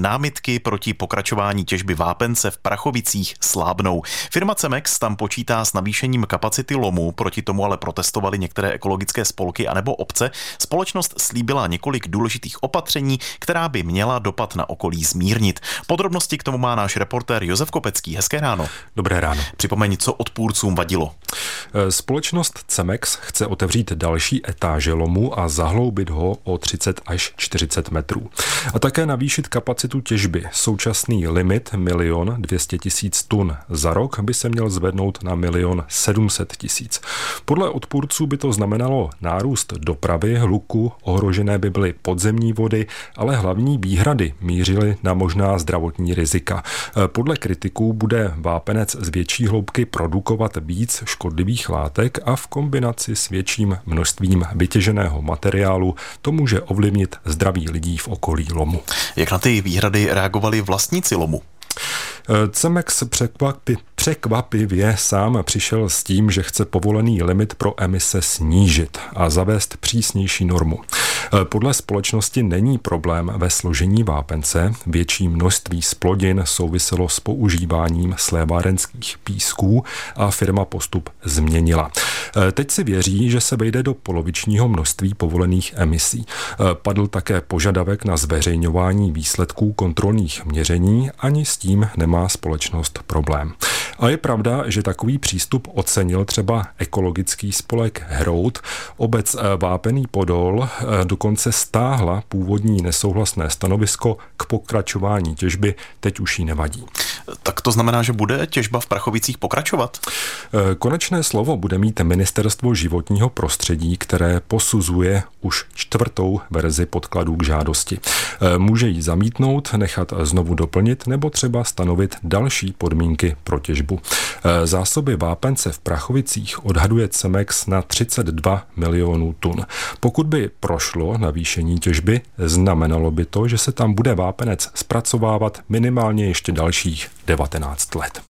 námitky proti pokračování těžby vápence v Prachovicích slábnou. Firma Cemex tam počítá s navýšením kapacity lomu, proti tomu ale protestovaly některé ekologické spolky anebo obce. Společnost slíbila několik důležitých opatření, která by měla dopad na okolí zmírnit. Podrobnosti k tomu má náš reportér Josef Kopecký. Hezké ráno. Dobré ráno. Připomeň, co odpůrcům vadilo. Společnost Cemex chce otevřít další etáže lomu a zahloubit ho o 30 až 40 metrů. A také navýšit kapacitu těžby. Současný limit 1 200 000 tun za rok by se měl zvednout na 1 700 000. Podle odpůrců by to znamenalo nárůst dopravy, hluku, ohrožené by byly podzemní vody, ale hlavní výhrady mířily na možná zdravotní rizika. Podle kritiků bude vápenec z větší hloubky produkovat víc škodlivých látek a v kombinaci s větším množstvím vytěženého materiálu to může ovlivnit zdraví lidí v okolí lomu. Jak na ty výhrady reagovali vlastníci lomu? Cemex překvapivě sám přišel s tím, že chce povolený limit pro emise snížit a zavést přísnější normu. Podle společnosti není problém ve složení vápence. Větší množství zplodin souviselo s používáním slévárenských písků a firma postup změnila. Teď si věří, že se vejde do polovičního množství povolených emisí. Padl také požadavek na zveřejňování výsledků kontrolních měření, ani s tím nemá společnost problém. A je pravda, že takový přístup ocenil třeba ekologický spolek Hrout. Obec Vápený Podol dokonce stáhla původní nesouhlasné stanovisko k pokračování těžby, teď už jí nevadí. Tak to znamená, že bude těžba v Prachovicích pokračovat? Konečné slovo bude mít Ministerstvo životního prostředí, které posuzuje už 4. verzi podkladů k žádosti. Může ji zamítnout, nechat znovu doplnit nebo třeba stanovit další podmínky pro těžbu. Zásoby vápence v Prachovicích odhaduje Cemex na 32 milionů tun. Pokud by prošlo navýšení těžby, znamenalo by to, že se tam bude vápenec zpracovávat minimálně ještě dalších 19 let.